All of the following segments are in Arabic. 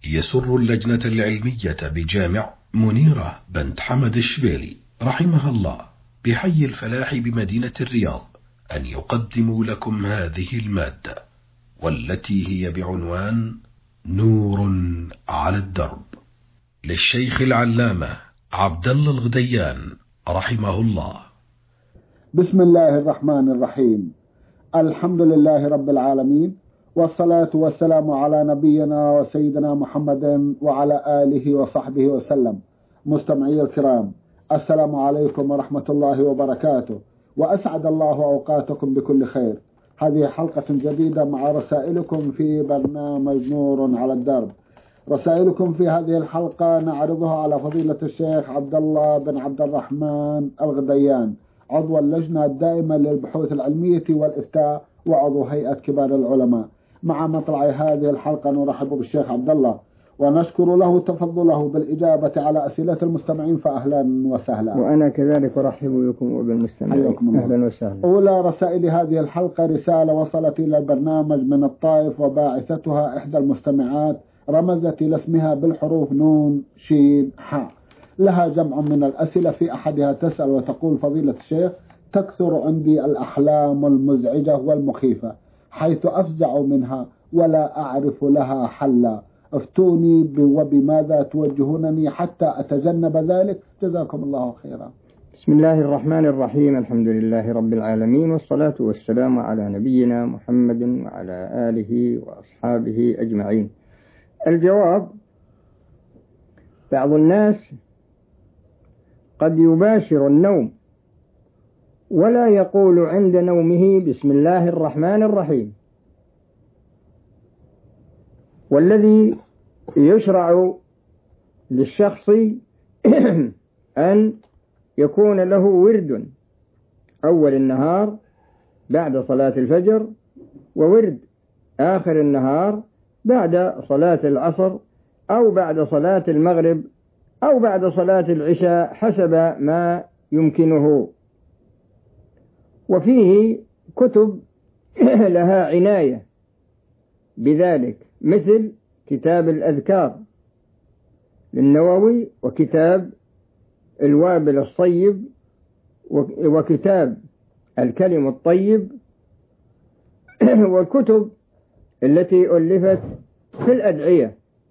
يسر اللجنة العلمية بجامع منيرة بنت حمد الشبيلي رحمها الله بحي الفلاح بمدينة الرياض أن يقدموا لكم هذه المادة، والتي هي بعنوان نور على الدرب، للشيخ العلامة عبد الله الغديان رحمه الله. بسم الله الرحمن الرحيم. الحمد لله رب العالمين، والصلاة والسلام على نبينا وسيدنا محمد وعلى آله وصحبه وسلم. مستمعي الكرام، السلام عليكم ورحمة الله وبركاته، وأسعد الله أوقاتكم بكل خير. هذه حلقة جديدة مع رسائلكم في برنامج نور على الدرب. رسائلكم في هذه الحلقة نعرضها على فضيلة الشيخ عبد الله بن عبد الرحمن الغديان، عضو اللجنة الدائمة للبحوث العلمية والإفتاء وعضو هيئة كبار العلماء. مع مطلع هذه الحلقة نرحب بالشيخ عبد الله ونشكر له تفضله بالإجابة على أسئلة المستمعين، فأهلا وسهلا. وأنا كذلك أرحب بكم وبالمستمعين، أهلا وسهلا. أولى رسائل هذه الحلقة رسالة وصلت إلى البرنامج من الطائف، وباعثتها إحدى المستمعات رمزت إلى اسمها بالحروف نون شين حاء. لها جمع من الأسئلة، في أحدها تسأل وتقول: فضيلة الشيخ، تكثر عندي الأحلام المزعجة والمخيفة حيث أفزع منها ولا أعرف لها حلا، افتوني وبماذا توجهونني حتى أتجنب ذلك، جزاكم الله خيرا. بسم الله الرحمن الرحيم، الحمد لله رب العالمين، والصلاة والسلام على نبينا محمد وعلى آله وأصحابه أجمعين. الجواب: بعض الناس قد يباشر النوم ولا يقول عند نومه بسم الله الرحمن الرحيم، والذي يشرع للشخص أن يكون له ورد أول النهار بعد صلاة الفجر، وورد آخر النهار بعد صلاة العصر أو بعد صلاة المغرب أو بعد صلاة العشاء حسب ما يمكنه. وفيه كتب لها عناية بذلك، مثل كتاب الأذكار للنووي، وكتاب الوابل الصيب، وكتاب الكلم الطيب، والكتب التي ألفت في الأدعية.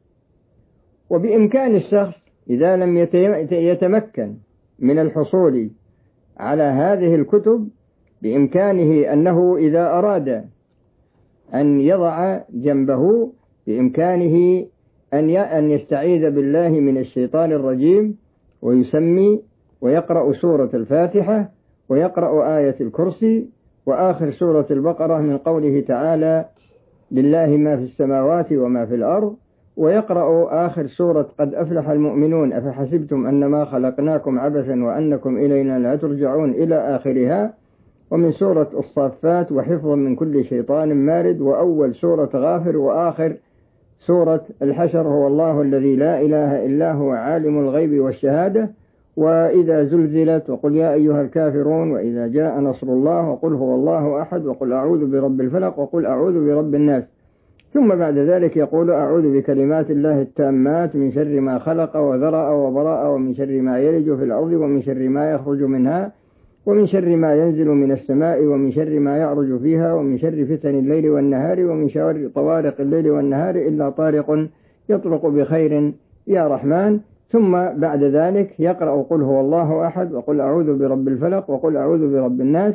وبإمكان الشخص إذا لم يتمكن من الحصول على هذه الكتب، بإمكانه أنه إذا أراد أن يضع جنبه، بإمكانه أن يستعيذ بالله من الشيطان الرجيم ويسمي ويقرأ سورة الفاتحة ويقرأ آية الكرسي وآخر سورة البقرة من قوله تعالى: لله ما في السماوات وما في الأرض، ويقرأ آخر سورة قد أفلح المؤمنون أفحسبتم أنما خلقناكم عبثا وأنكم إلينا لا ترجعون إلى آخرها، ومن سورة الصافات وحفظا من كل شيطان مارد، وأول سورة غافر، وآخر سورة الحشر هو الله الذي لا إله إلا هو عالم الغيب والشهادة، وإذا زلزلت وقل يا أيها الكافرون، وإذا جاء نصر الله، وقل هو الله أحد، وقل أعوذ برب الفلق، وقل أعوذ برب الناس. ثم بعد ذلك يقول: أعوذ بكلمات الله التامات من شر ما خلق وذرأ وبرأ، ومن شر ما يلج في الأرض، ومن شر ما يخرج منها، ومن شر ما ينزل من السماء، ومن شر ما يعرج فيها، ومن شر فتن الليل والنهار، ومن شر طوارق الليل والنهار إلا طارق يطرق بخير يا رحمن. ثم بعد ذلك يقرأ قل هو الله أحد، وقل أعوذ برب الفلق، وقل أعوذ برب الناس،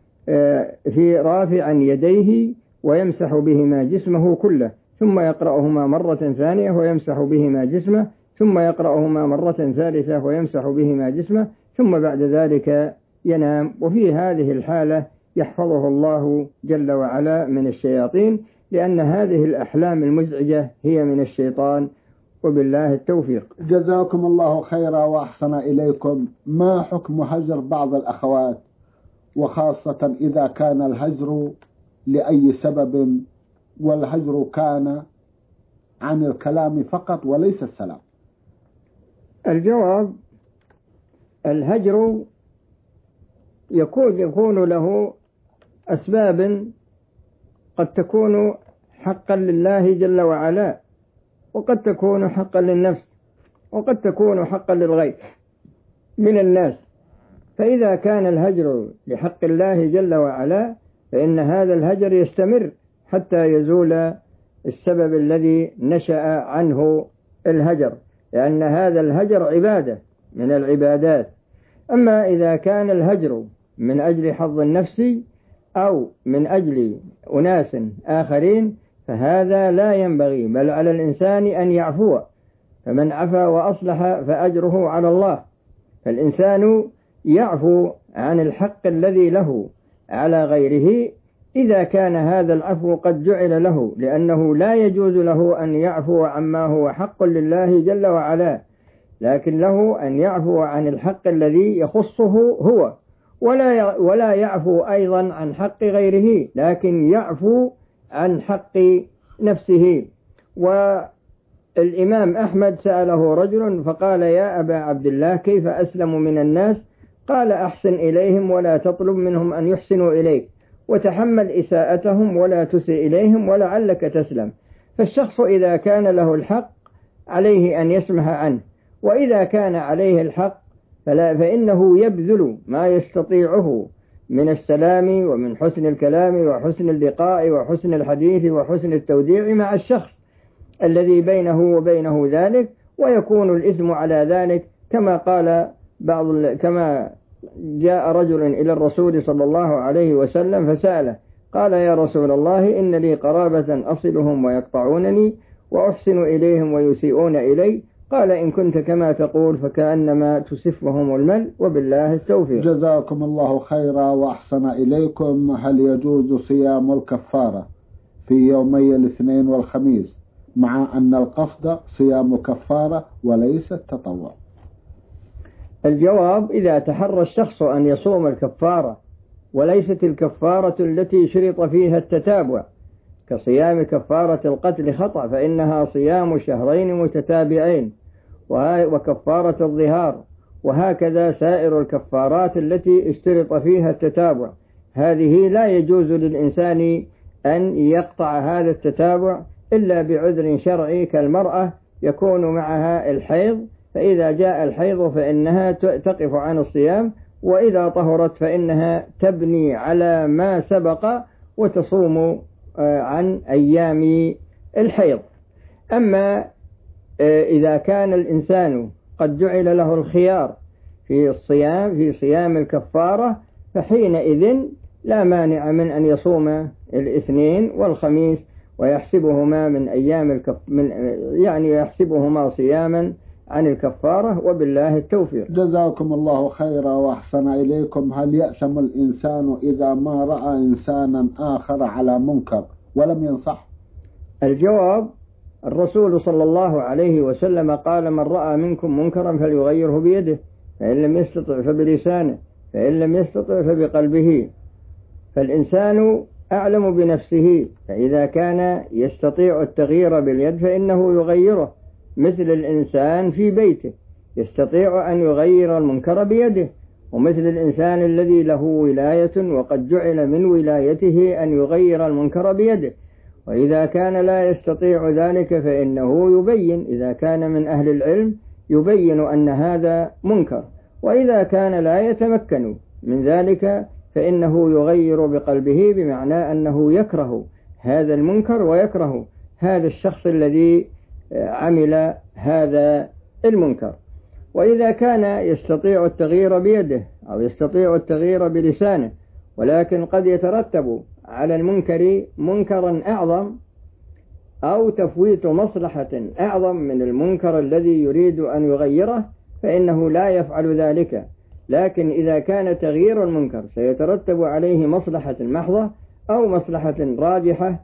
في رافعا يديه ويمسح بهما جسمه كله، ثم يقرأهما مرة ثانية ويمسح بهما جسمه، ثم يقرأهما مرة ثالثة ويمسح بهما جسمه، ثم بعد ذلك ينام. وفي هذه الحالة يحفظه الله جل وعلا من الشياطين، لأن هذه الأحلام المزعجة هي من الشيطان، وبالله التوفيق. جزاكم الله خيرا وأحسن إليكم. ما حكم هجر بعض الأخوات، وخاصة إذا كان الهجر لأي سبب، والهجر كان عن الكلام فقط وليس السلام؟ الجواب: الهجر يكون له أسباب قد تكون حقا لله جل وعلا، وقد تكون حقا للنفس، وقد تكون حقا للغير من الناس. فإذا كان الهجر لحق الله جل وعلا فإن هذا الهجر يستمر حتى يزول السبب الذي نشأ عنه الهجر، لأن هذا الهجر عبادة من العبادات. أما إذا كان الهجر من أجل حظ النفس أو من أجل أناس آخرين فهذا لا ينبغي، بل على الإنسان أن يعفو، فمن عفا وأصلح فأجره على الله. فالإنسان يعفو عن الحق الذي له على غيره إذا كان هذا العفو قد جعل له، لأنه لا يجوز له أن يعفو عما هو حق لله جل وعلا، لكن له أن يعفو عن الحق الذي يخصه هو، ولا يعفو أيضا عن حق غيره، لكن يعفو عن حق نفسه. والإمام أحمد سأله رجل فقال: يا أبا عبد الله، كيف أسلم من الناس؟ قال: أحسن إليهم ولا تطلب منهم أن يحسنوا إليك، وتحمل إساءتهم ولا تسئ إليهم ولعلك تسلم. فالشخص إذا كان له الحق عليه أن يسمح عنه، وإذا كان عليه الحق فإنه يبذل ما يستطيعه من السلام ومن حسن الكلام وحسن اللقاء وحسن الحديث وحسن التوديع مع الشخص الذي بينه وبينه ذلك، ويكون الإثم على ذلك كما جاء رجل إلى الرسول صلى الله عليه وسلم فسأله قال: يا رسول الله، إن لي قرابة أصلهم ويقطعونني وأحسن إليهم ويسيئون إلي. قال: إن كنت كما تقول فكأنما تسفهم المل، وبالله التوفيق. جزاكم الله خيرا وأحسن إليكم. هل يجوز صيام الكفارة في يومي الاثنين والخميس مع أن القصد صيام كفارة وليس التطوع؟ الجواب: إذا تحرى الشخص أن يصوم الكفارة وليست الكفارة التي شرط فيها التتابع كصيام كفارة القتل خطأ، فإنها صيام شهرين متتابعين، وكفارة الظهار، وهكذا سائر الكفارات التي اشترط فيها التتابع. هذه لا يجوز للإنسان أن يقطع هذا التتابع إلا بعذر شرعي، كالمرأة يكون معها الحيض، فإذا جاء الحيض فإنها تقف عن الصيام، وإذا طهرت فإنها تبني على ما سبق وتصوم عن أيام الحيض. أما إذا كان الإنسان قد جعل له الخيار في صيام الكفارة فحينئذ لا مانع من أن يصوم الاثنين والخميس ويحسبهما من أيام يعني يحسبهما صياما عن الكفارة، وبالله التوفيق. جزاكم الله خيرا وأحسن إليكم. هل يأثم الإنسان إذا ما رأى إنسانا آخر على منكر ولم ينصح؟ الجواب: الرسول صلى الله عليه وسلم قال: من رأى منكم منكرا فليغيره بيده، فإن لم يستطع فبلسانه، فإن لم يستطع فبقلبه. فالإنسان أعلم بنفسه، فإذا كان يستطيع التغيير باليد فإنه يغيره، مثل الإنسان في بيته يستطيع أن يغير المنكر بيده، ومثل الإنسان الذي له ولاية وقد جعل من ولايته أن يغير المنكر بيده. وإذا كان لا يستطيع ذلك فإنه يبين، إذا كان من أهل العلم يبين أن هذا منكر، وإذا كان لا يتمكن من ذلك فإنه يغير بقلبه، بمعنى أنه يكره هذا المنكر ويكره هذا الشخص الذي عمل هذا المنكر. وإذا كان يستطيع التغيير بيده أو يستطيع التغيير بلسانه، ولكن قد يترتب على المنكر منكرا أعظم أو تفويت مصلحة أعظم من المنكر الذي يريد أن يغيره، فإنه لا يفعل ذلك. لكن إذا كان تغيير المنكر سيترتب عليه مصلحة محضة أو مصلحة راجحة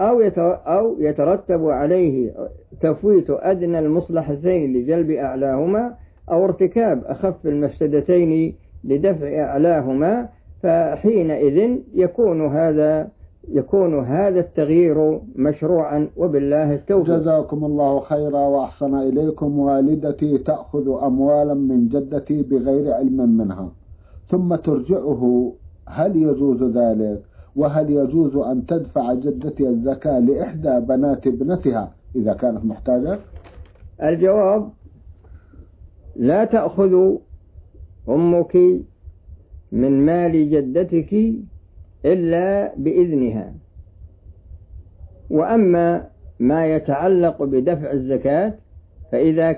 أو يترتب عليه تفويت أدنى المصلحتين لجلب أعلاهما، أو ارتكاب أخف المفسدتين لدفع أعلاهما، فحينئذ يكون هذا التغيير مشروعا، وبالله التوفيق. جزاكم الله خيرا وأحسن إليكم. والدتي تأخذ أموالا من جدتي بغير علم منها ثم ترجعه، هل يجوز ذلك؟ وهل يجوز أن تدفع جدتي الزكاة لإحدى بنات ابنتها إذا كانت محتاجة؟ الجواب: لا تأخذ أمك من مال جدتك إلا بإذنها. وأما ما يتعلق بدفع الزكاة فإذا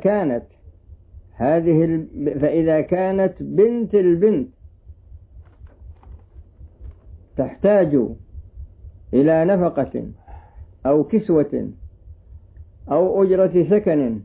كانت بنت البنت تحتاج إلى نفقة أو كسوة أو أجرة سكن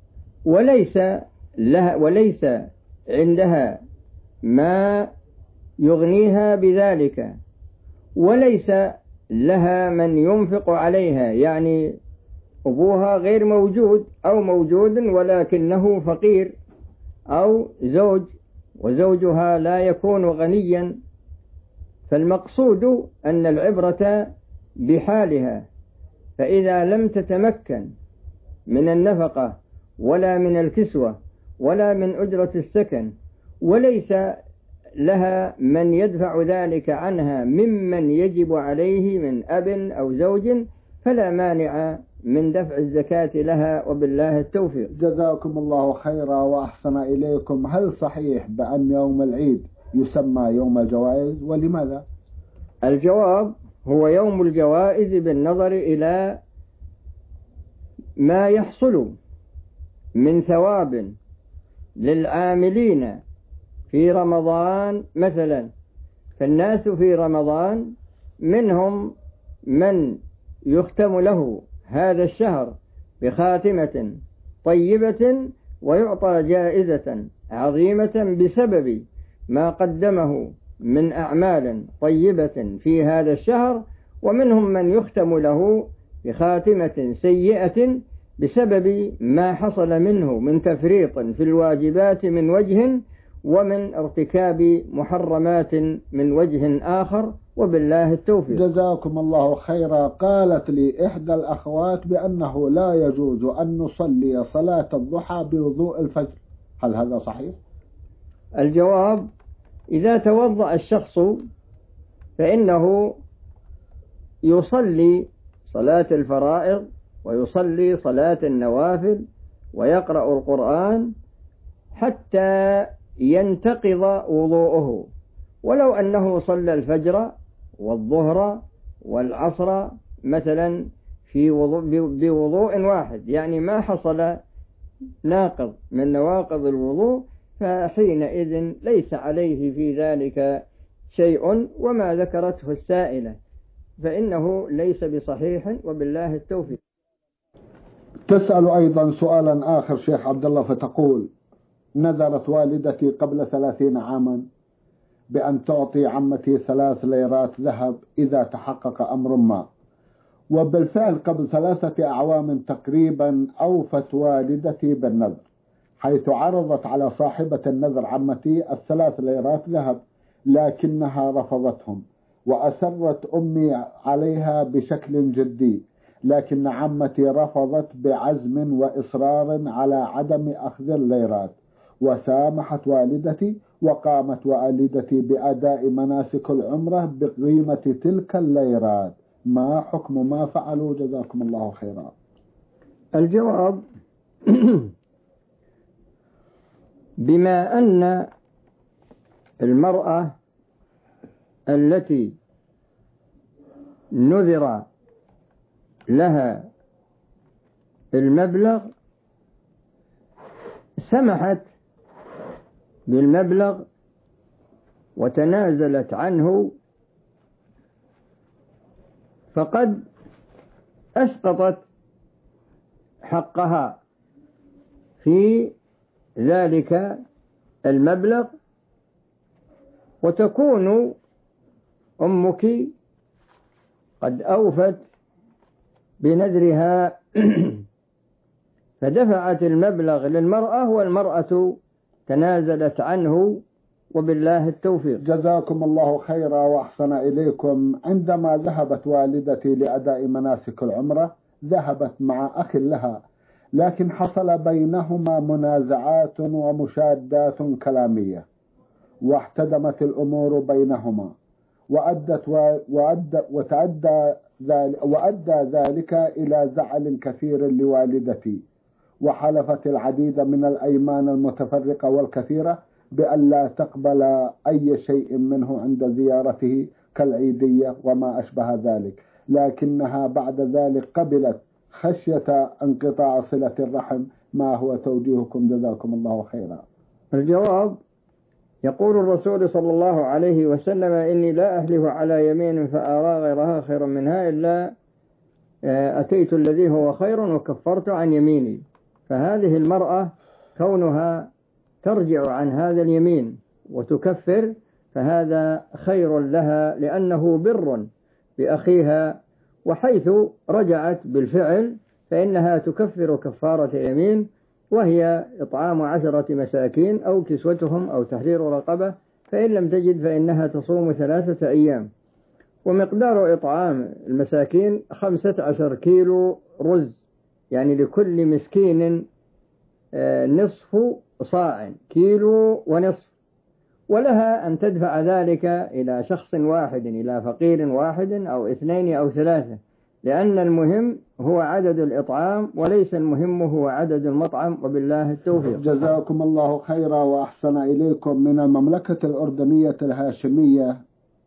وليس عندها ما يغنيها بذلك، وليس لها من ينفق عليها، يعني أبوها غير موجود أو موجود ولكنه فقير، أو زوج وزوجها لا يكون غنيا، فالمقصود أن العبرة بحالها. فإذا لم تتمكن من النفقة ولا من الكسوة ولا من أجرة السكن، وليس لها من يدفع ذلك عنها ممن يجب عليه من أب أو زوج، فلا مانع من دفع الزكاة لها، وبالله التوفيق. جزاكم الله خيرا وأحسن إليكم. هل صحيح بأن يوم العيد يسمى يوم الجوائز، ولماذا؟ الجواب: هو يوم الجوائز بالنظر إلى ما يحصل من ثواب للعاملين في رمضان مثلا. فالناس في رمضان منهم من يختم له هذا الشهر بخاتمة طيبة ويعطى جائزة عظيمة بسبب ما قدمه من أعمال طيبة في هذا الشهر، ومنهم من يختم له بخاتمة سيئة بسبب ما حصل منه من تفريط في الواجبات من وجه، ومن ارتكاب محرمات من وجه آخر، وبالله التوفيق. جزاكم الله خيرا. قالت لي إحدى الأخوات بأنه لا يجوز أن نصلي صلاة الضحى بوضوء الفجر، هل هذا صحيح؟ الجواب: إذا توضأ الشخص فإنه يصلي صلاة الفرائض ويصلي صلاة النوافل ويقرأ القرآن حتى ينتقض وضوءه، ولو أنه صلى الفجر والظهر والعصر مثلا بوضوء واحد، يعني ما حصل ناقض من نواقض الوضوء، فحينئذ ليس عليه في ذلك شيء. وما ذكرته السائلة فإنه ليس بصحيح، وبالله التوفيق. تسأل أيضا سؤالا آخر شيخ عبد الله، فتقول: نذرت والدتي قبل 30 عاما بأن تعطي عمتي 3 ليرات ذهب إذا تحقق أمر ما، وبالفعل قبل 3 أعوام تقريبا أوفت والدتي بالنذر، حيث عرضت على صاحبة النذر عمتي 3 ليرات ذهب، لكنها رفضتهم، وأسرت أمي عليها بشكل جدي، لكن عمتي رفضت بعزم وإصرار على عدم أخذ الليرات، وسامحت والدتي، وقامت والدتي بأداء مناسك العمرة بقيمة تلك الليرات. ما حكم ما فعلوا؟ جزاكم الله خيرا. الجواب: بما أن المرأة التي نذر لها المبلغ سمحت بالمبلغ وتنازلت عنه، فقد أسقطت حقها في ذلك المبلغ، وتكون أمك قد أوفت بنذرها فدفعت المبلغ للمرأة والمرأة تنازلت عنه، وبالله التوفيق. جزاكم الله خيرا وأحسن إليكم. عندما ذهبت والدتي لأداء مناسك العمرة ذهبت مع أخ لها، لكن حصل بينهما منازعات ومشادات كلامية، واحتدمت الأمور بينهما، وأدى ذلك إلى زعل كثير لوالدتي، وحلفت العديد من الأيمان المتفرقة والكثيرة بأن لا تقبل أي شيء منه عند زيارته كالعيدية وما أشبه ذلك، لكنها بعد ذلك قبلت خشية انقطاع صلة الرحم. ما هو توجيهكم جزاكم الله خيرا؟ الجواب: يقول الرسول صلى الله عليه وسلم: إني لا أحلف على يمين فأرى غيرها خيرا منها إلا أتيت الذي هو خير وكفرت عن يميني. فهذه المرأة كونها ترجع عن هذا اليمين وتكفر فهذا خير لها، لأنه بر بأخيها، وحيث رجعت بالفعل فإنها تكفر كفارة يمين، وهي إطعام 10 مساكين أو كسوتهم أو تحرير رقبة، فإن لم تجد فإنها تصوم 3 أيام. ومقدار إطعام المساكين 15 كيلو رز، يعني لكل مسكين نصف صاع، كيلو ونصف، ولها أن تدفع ذلك إلى شخص واحد، إلى فقير واحد أو 2 أو 3، لأن المهم هو عدد الإطعام وليس المهم هو عدد المطعم، وبالله التوفيق. جزاكم الله خيرا وأحسن إليكم. من المملكة الأردنية الهاشمية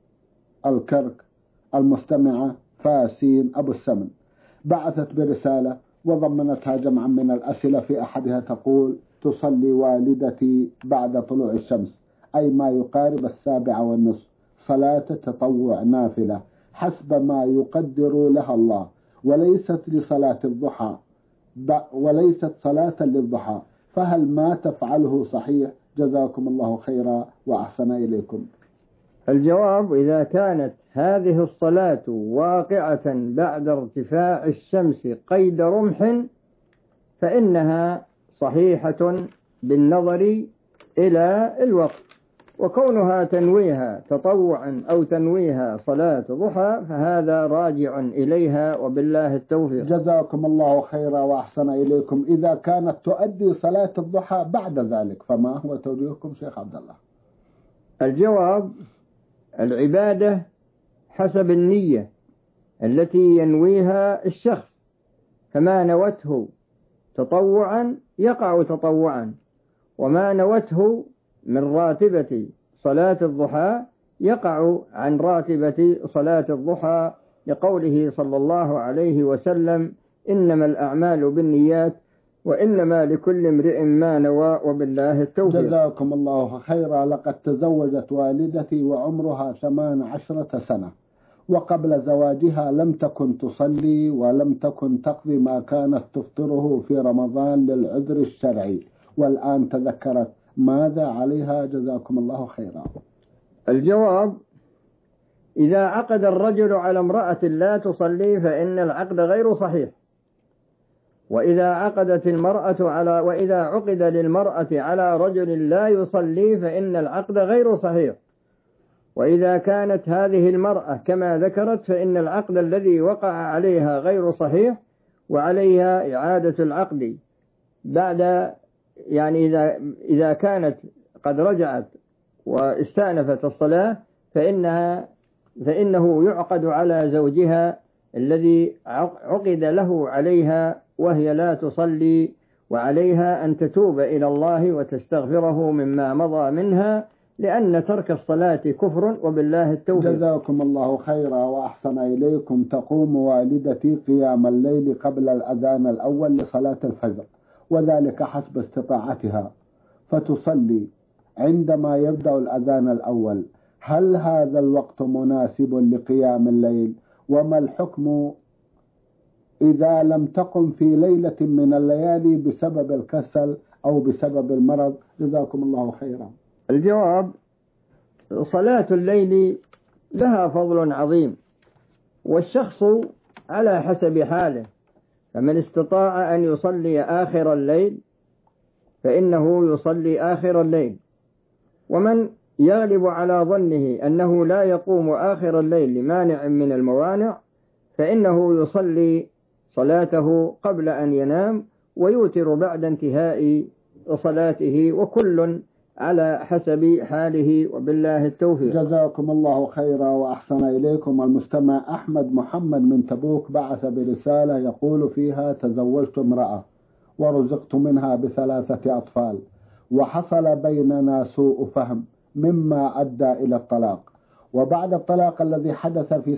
الكرك المستمعة فاسين أبو السمن بعثت برسالة وضمنتها جمعا من الأسئلة. في أحدها تقول: تصلي والدتي بعد طلوع الشمس، أي ما يقارب 7:30، صلاة تطوع نافلة حسب ما يقدر لها الله، وليست لصلاة الضحى، وليست صلاة للضحى، فهل ما تفعله صحيح؟ جزاكم الله خيرا وأحسن إليكم. الجواب: إذا كانت هذه الصلاة واقعة بعد ارتفاع الشمس قيد رمح فإنها صحيحة بالنظر إلى الوقت، وكونها تنويها تطوعا أو تنويها صلاة ضحى فهذا راجع إليها، وبالله التوفيق. جزاكم الله خيرا وأحسن إليكم. إذا كانت تؤدي صلاة الضحى بعد ذلك فما هو توجيهكم شيخ عبد الله؟ الجواب: العبادة حسب النية التي ينويها الشخص، فما نوته تطوعا يقع تطوعا، وما نوته من راتبة صلاة الضحى يقع عن راتبة صلاة الضحى، لقوله صلى الله عليه وسلم: إنما الأعمال بالنيات وإنما لكل امرئ ما نوى، وبالله التوفيق. جزاكم الله خيرا. لقد تزوجت والدتي وعمرها 18 سنة، وقبل زواجها لم تكن تصلي ولم تكن تقضي ما كانت تفطره في رمضان للعذر الشرعي، والآن تذكرت، ماذا عليها؟ جزاكم الله خيرا. الجواب: إذا عقد الرجل على امرأة لا تصلي فإن العقد غير صحيح، وإذا عقد للمرأة على رجل لا يصلي فإن العقد غير صحيح، وإذا كانت هذه المرأة كما ذكرت فإن العقد الذي وقع عليها غير صحيح، وعليها إعادة العقد بعد، يعني إذا كانت قد رجعت واستأنفت الصلاة فإنه يعقد على زوجها الذي عقد له عليها وهي لا تصلي، وعليها أن تتوب إلى الله وتستغفره مما مضى منها، لأن ترك الصلاة كفر، وبالله التوفيق. جزاكم الله خيرا وأحسن إليكم. تقوم والدتي قيام الليل قبل الأذان الأول لصلاة الفجر، وذلك حسب استطاعتها، فتصلي عندما يبدأ الأذان الأول. هل هذا الوقت مناسب لقيام الليل؟ وما الحكم إذا لم تقم في ليلة من الليالي بسبب الكسل أو بسبب المرض؟ جزاكم الله خيرا. الجواب: صلاة الليل لها فضل عظيم، والشخص على حسب حاله، فمن استطاع أن يصلي آخر الليل فإنه يصلي آخر الليل، ومن يغلب على ظنه أنه لا يقوم آخر الليل لمانع من الموانع فإنه يصلي صلاته قبل أن ينام ويوتر بعد انتهاء صلاته، وكل على حسب حاله، وبالله التوفيق. جزاكم الله خيرا وأحسن إليكم. المستمع أحمد محمد من تبوك بعث برسالة يقول فيها: تزوجت امرأة ورزقت منها ب3 أطفال، وحصل بيننا سوء فهم مما أدى إلى الطلاق، وبعد الطلاق الذي حدث في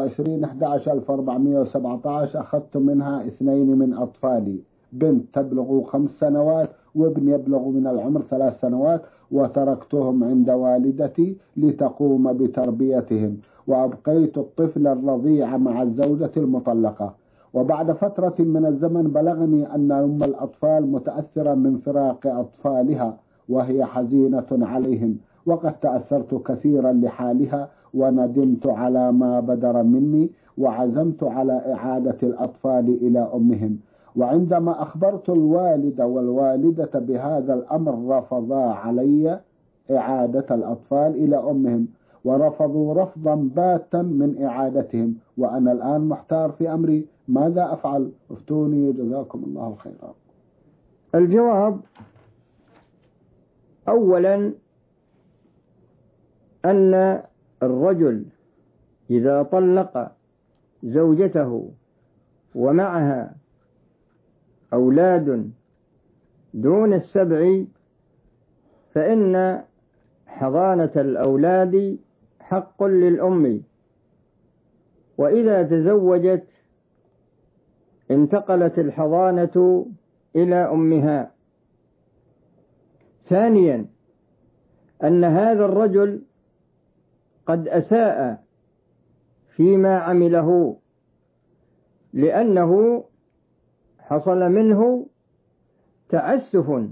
27/11/1417 أخذت منها 2 من أطفالي، بنت تبلغ 5 سنوات وابن يبلغ من العمر 3 سنوات، وتركتهم عند والدتي لتقوم بتربيتهم، وأبقيت الطفل الرضيع مع الزوجة المطلقة. وبعد فترة من الزمن بلغني أن أم الأطفال متأثرة من فراق أطفالها وهي حزينة عليهم، وقد تأثرت كثيرا لحالها وندمت على ما بدر مني، وعزمت على إعادة الأطفال إلى أمهم. وعندما أخبرت الوالد والوالدة بهذا الأمر رفضا علي إعادة الأطفال إلى أمهم، ورفضوا رفضا باتا من إعادتهم، وأنا الآن محتار في أمري، ماذا أفعل؟ افتوني جزاكم الله خيرا. الجواب: أولا أن الرجل إذا طلق زوجته ومعها أولاد دون 7 فإن حضانة الأولاد حق للأم، وإذا تزوجت انتقلت الحضانة إلى أمها. ثانيا أن هذا الرجل قد أساء فيما عمله، لأنه حصل منه تعسف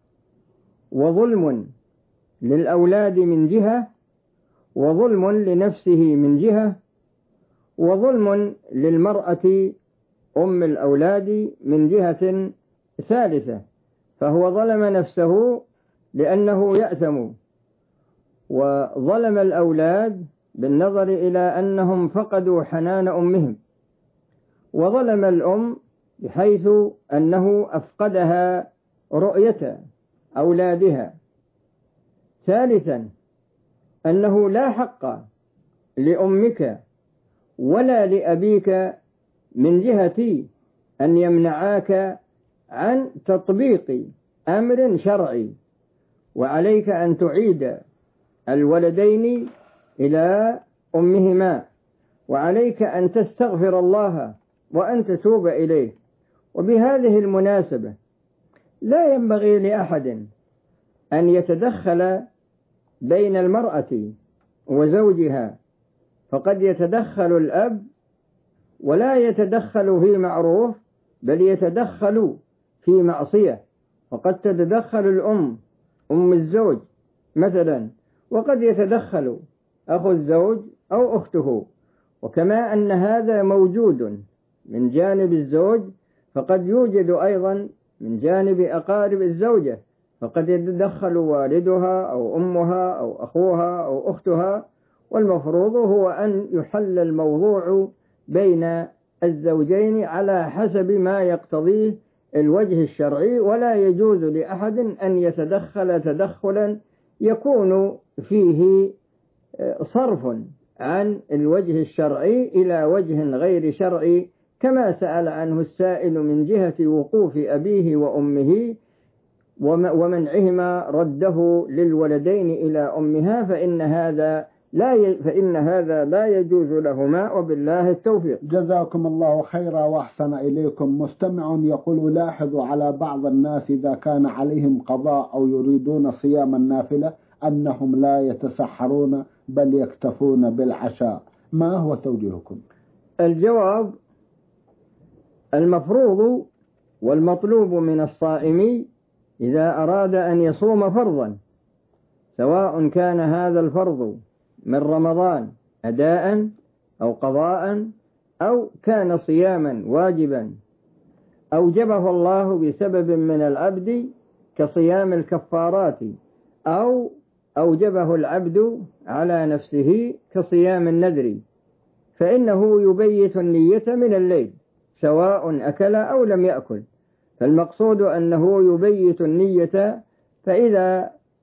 وظلم للأولاد من جهة، وظلم لنفسه من جهة، وظلم للمرأة أم الأولاد من جهة ثالثة، فهو ظلم نفسه لأنه يأثم، وظلم الأولاد بالنظر إلى أنهم فقدوا حنان أمهم، وظلم الأم بحيث أنه أفقدها رؤية أولادها. ثالثا أنه لا حق لأمك ولا لأبيك من جهة أن يمنعاك عن تطبيق أمر شرعي، وعليك أن تعيد الولدين إلى أمهما، وعليك أن تستغفر الله وأن تتوب إليه. وبهذه المناسبة لا ينبغي لأحد أن يتدخل بين المرأة وزوجها، فقد يتدخل الأب ولا يتدخل في معروف، بل يتدخل في معصية، وقد تتدخل الأم أم الزوج مثلا، وقد يتدخل أخو الزوج أو أخته. وكما أن هذا موجود من جانب الزوج، فقد يوجد أيضا من جانب أقارب الزوجة، فقد يتدخل والدها أو أمها أو أخوها أو أختها. والمفروض هو أن يحل الموضوع بين الزوجين على حسب ما يقتضيه الوجه الشرعي، ولا يجوز لأحد أن يتدخل تدخلا يكون فيه صرف عن الوجه الشرعي إلى وجه غير شرعي، كما سأل عنه السائل من جهة وقوف أبيه وأمه ومنعهما رده للولدين إلى أمها، فإن هذا لا يجوز لهما، وبالله التوفيق. جزاكم الله خيرا وأحسن إليكم. مستمع يقول: لاحظوا على بعض الناس إذا كان عليهم قضاء أو يريدون صيام النافلة أنهم لا يتسحرون بل يكتفون بالعشاء، ما هو توجيهكم؟ الجواب: المفروض والمطلوب من الصائم إذا أراد أن يصوم فرضا، سواء كان هذا الفرض من رمضان أداء أو قضاء، أو كان صياما واجبا أوجبه الله بسبب من العبد كصيام الكفارات، أو أوجبه العبد على نفسه كصيام النذر، فإنه يبيت النية من الليل سواء أكل أو لم يأكل. فالمقصود أنه يبيت النية، فإذا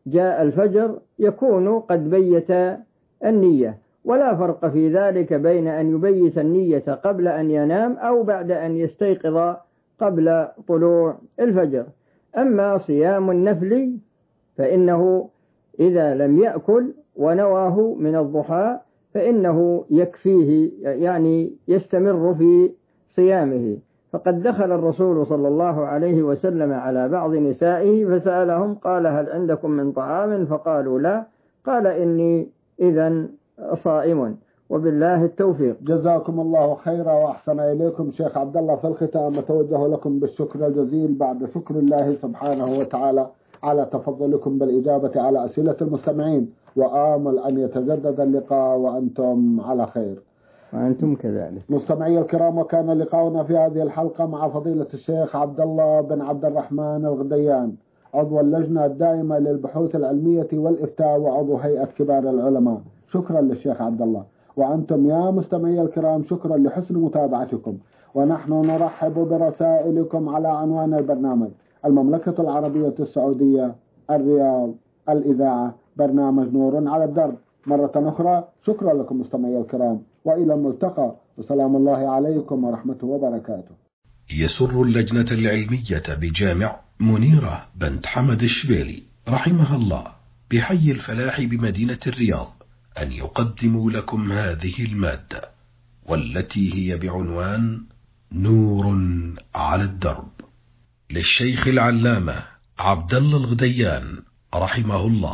جاء الفجر يكون قد بيت النية، ولا فرق في ذلك بين أن يبيت النية قبل أن ينام أو بعد أن يستيقظ قبل طلوع الفجر. أما صيام النفل فإنه إذا لم يأكل ونواه من الضحى فإنه يكفيه، يعني يستمر في صيامه. فقد دخل الرسول صلى الله عليه وسلم على بعض نسائه فسألهم قال هل عندكم من طعام؟ فقالوا لا، قال إني إذن صائم، وبالله التوفيق. جزاكم الله خيرا وأحسن إليكم شيخ عبد الله. في الختام أتوجه لكم بالشكر الجزيل بعد شكر الله سبحانه وتعالى على تفضلكم بالإجابة على أسئلة المستمعين، وآمل أن يتجدد اللقاء وأنتم على خير. وأنتم كذلك. مستمعي الكرام، وكان لقاؤنا في هذه الحلقة مع فضيلة الشيخ عبد الله بن عبد الرحمن الغديان، عضو اللجنة الدائمة للبحوث العلمية والإفتاء وعضو هيئة كبار العلماء. شكرا للشيخ عبد الله. وأنتم يا مستمعي الكرام شكرا لحسن متابعتكم، ونحن نرحب برسائلكم على عنوان البرنامج: المملكة العربية السعودية، الرياض، الإذاعة، برنامج نور على الدرب. مرة أخرى شكرا لكم مستمعي الكرام، وإلى الملتقى، وسلام الله عليكم ورحمته وبركاته. يسر اللجنة العلمية بجامع منيرة بنت حمد الشبيلي رحمها الله بحي الفلاح بمدينة الرياض أن يقدموا لكم هذه المادة، والتي هي بعنوان نور على الدرب، للشيخ العلامة عبد الله الغديان رحمه الله.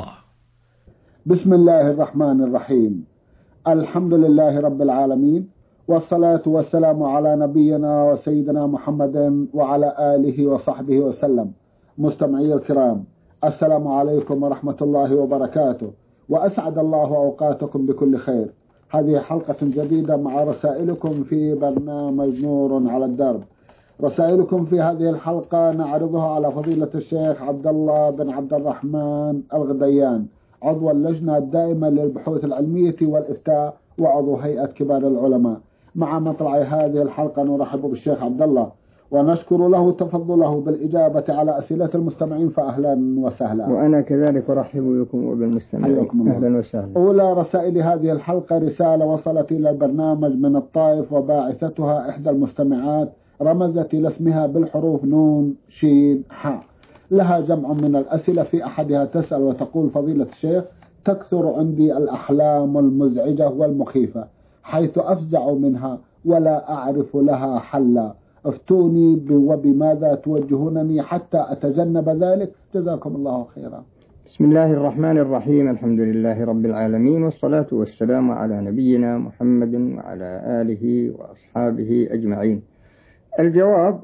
بسم الله الرحمن الرحيم. الحمد لله رب العالمين، والصلاة والسلام على نبينا وسيدنا محمد وعلى آله وصحبه وسلم. مستمعي الكرام، السلام عليكم ورحمة الله وبركاته، وأسعد الله أوقاتكم بكل خير. هذه حلقة جديدة مع رسائلكم في برنامج نور على الدرب. رسائلكم في هذه الحلقة نعرضها على فضيلة الشيخ عبد الله بن عبد الرحمن الغديان، عضو اللجنة الدائمة للبحوث العلمية والإفتاء وعضو هيئة كبار العلماء. مع مطلع هذه الحلقة نرحب بالشيخ عبد الله ونشكر له تفضله بالإجابة على أسئلة المستمعين، فأهلا وسهلا. وأنا كذلك أرحب بكم وبالمستمعين، أهلا وسهلا. أولى رسائل هذه الحلقة رسالة وصلت إلى البرنامج من الطائف، وباعثتها إحدى المستمعات رمزت إلى اسمها بالحروف نون شين حاء. لها جمع من الأسئلة، في أحدها تسأل وتقول: فضيلة الشيخ، تكثر عندي الأحلام المزعجة والمخيفة حيث أفزع منها ولا أعرف لها حلا، افتوني وبماذا توجهونني حتى أتجنب ذلك، جزاكم الله خيرا. بسم الله الرحمن الرحيم، الحمد لله رب العالمين، والصلاة والسلام على نبينا محمد وعلى آله وأصحابه أجمعين. الجواب: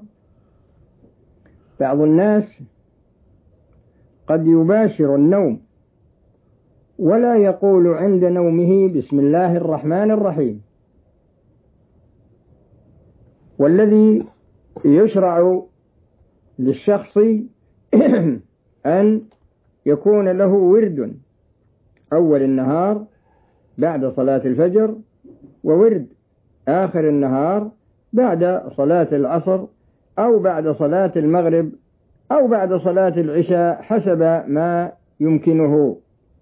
بعض الناس قد يباشر النوم ولا يقول عند نومه بسم الله الرحمن الرحيم، والذي يشرع للشخص أن يكون له ورد أول النهار بعد صلاة الفجر، وورد آخر النهار بعد صلاة العصر أو بعد صلاة المغرب أو بعد صلاة العشاء حسب ما يمكنه.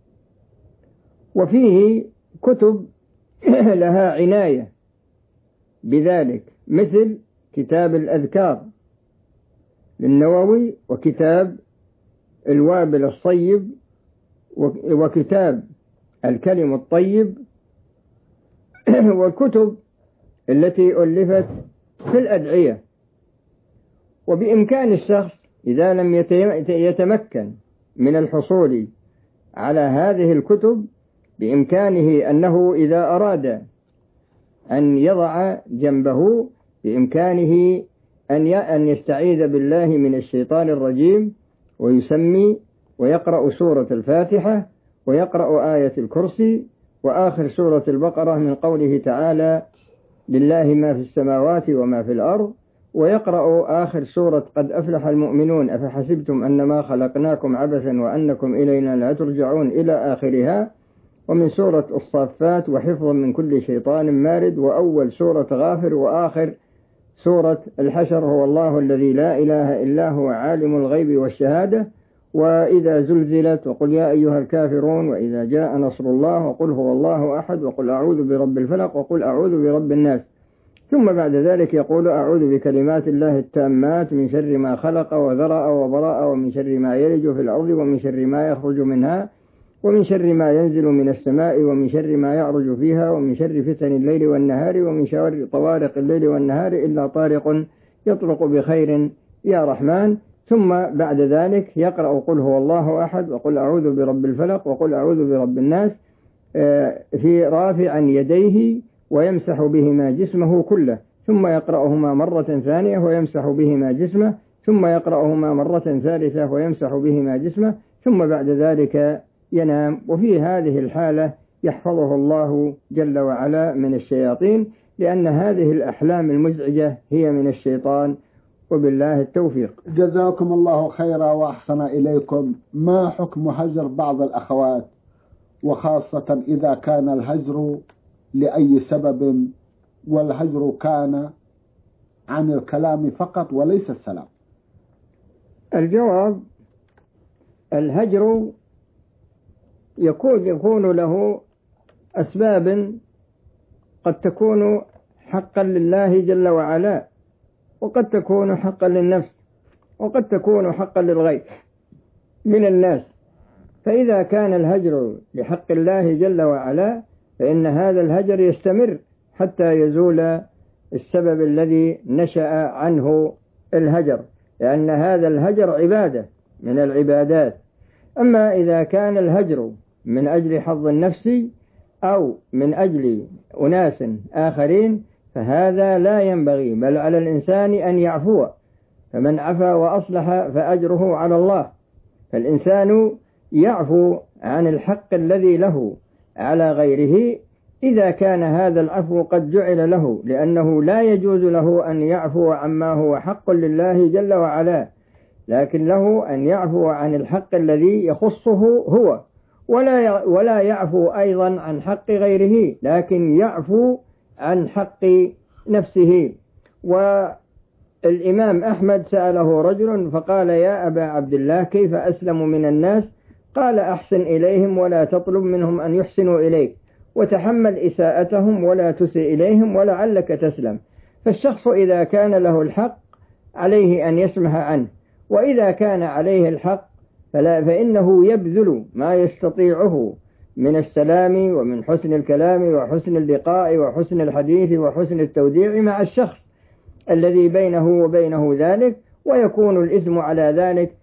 وفيه كتب لها عناية بذلك، مثل كتاب الأذكار للنووي، وكتاب الوابل الصيب، وكتاب الكلم الطيب، والكتب التي ألفت في الأدعية. وبإمكان الشخص إذا لم يتمكن من الحصول على هذه الكتب، بإمكانه أنه إذا أراد أن يضع جنبه، بإمكانه أن يستعيذ بالله من الشيطان الرجيم ويسمي ويقرأ سورة الفاتحة ويقرأ آية الكرسي وآخر سورة البقرة من قوله تعالى: لله ما في السماوات وما في الأرض، ويقرأ آخر سورة قد أفلح المؤمنون أفحسبتم أنما خلقناكم عبثا وأنكم إلينا لا ترجعون إلى آخرها، ومن سورة الصافات وحفظا من كل شيطان مارد، وأول سورة غافر، وآخر سورة الحشر هو الله الذي لا إله إلا هو عالم الغيب والشهادة، وإذا زلزلت وقل يا أيها الكافرون، وإذا جاء نصر الله وقل هو الله أحد، وقل أعوذ برب الفلق وقل أعوذ برب الناس. ثم بعد ذلك يقول أعوذ بكلمات الله التامات من شر ما خلق وذرأ وبرأ، ومن شر ما يلج في الأرض، ومن شر ما يخرج منها، ومن شر ما ينزل من السماء، ومن شر ما يعرج فيها، ومن شر فتن الليل والنهار، ومن شر طوارق الليل والنهار إلا طارق يطرق بخير يا رحمن. ثم بعد ذلك يقرأ قل هو الله أحد وقل أعوذ برب الفلق وقل أعوذ برب الناس في رافعا يديه ويمسح بهما جسمه كله، ثم يقرأهما مرة ثانية ويمسح بهما جسمه، ثم يقرأهما مرة ثالثة ويمسح بهما جسمه، ثم بعد ذلك ينام. وفي هذه الحالة يحفظه الله جل وعلا من الشياطين، لأن هذه الأحلام المزعجة هي من الشيطان، وبالله التوفيق. جزاكم الله خيرا وأحسن إليكم. ما حكم هجر بعض الأخوات، وخاصة إذا كان الهجر لأي سبب، والهجر كان عن الكلام فقط وليس السلام؟ الجواب: الهجر يكون له أسباب قد تكون حقا لله جل وعلا، وقد تكون حقا للنفس، وقد تكون حقا للغير من الناس. فإذا كان الهجر لحق الله جل وعلا فإن هذا الهجر يستمر حتى يزول السبب الذي نشأ عنه الهجر، لأن هذا الهجر عبادة من العبادات. أما إذا كان الهجر من أجل حظ النفس أو من أجل أناس آخرين فهذا لا ينبغي، بل على الإنسان أن يعفو، فمن عفا وأصلح فأجره على الله. فالإنسان يعفو عن الحق الذي له على غيره إذا كان هذا العفو قد جعل له، لأنه لا يجوز له أن يعفو عما هو حق لله جل وعلا، لكن له أن يعفو عن الحق الذي يخصه هو، ولا يعفو أيضا عن حق غيره، لكن يعفو عن حق نفسه. والإمام أحمد سأله رجل فقال: يا أبا عبد الله، كيف أسلم من الناس؟ قال: أحسن إليهم ولا تطلب منهم أن يحسنوا إليك، وتحمل إساءتهم ولا تسئ إليهم ولعلك تسلم. فالشخص إذا كان له الحق عليه أن يسمح عنه، وإذا كان عليه الحق فإنه يبذل ما يستطيعه من السلام ومن حسن الكلام وحسن اللقاء وحسن الحديث وحسن التوديع مع الشخص الذي بينه وبينه ذلك، ويكون الإثم على ذلك